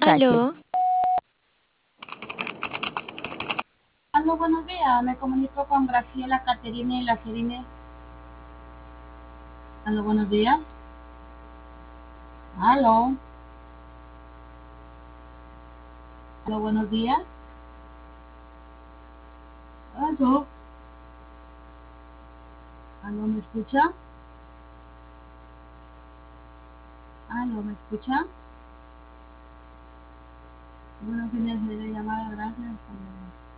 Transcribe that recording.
H. Aló, Aló, buenos días. Me comunico con Graciela, Caterina y Lacerine. Aló, buenos días. Aló. Aló, buenos días. Aló. Aló, ¿me escucha? Aló, ¿me escucha? Bueno, fines de llamada, gracias.